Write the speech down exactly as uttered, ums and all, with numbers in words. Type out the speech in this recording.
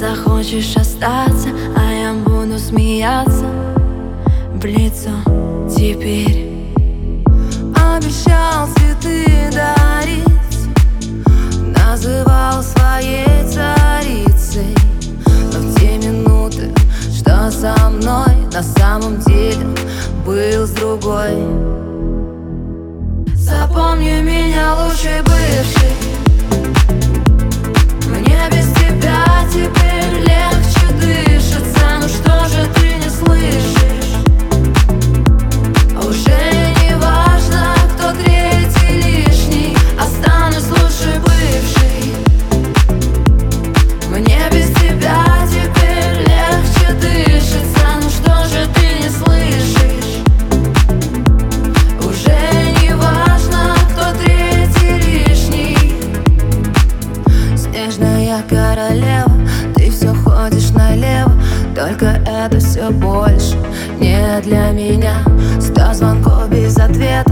захочешь остаться, а я буду смеяться в лицо теперь. Обещал цветы дарить, называл своей царицей, но в те минуты, что со мной, на самом деле был с другой. Запомни меня, лучший бывший, мне без тебя теперь легче дышится. Ну что же ты не слышишь? Уже не важно, кто третий лишний, останусь лучший бывший. Мне без тебя теперь легче дышится. Ну что же ты не слышишь? Уже не важно, кто третий лишний. Снежная королева, ты все ходишь налево, только это все больше не для меня. Сто звонков без ответа,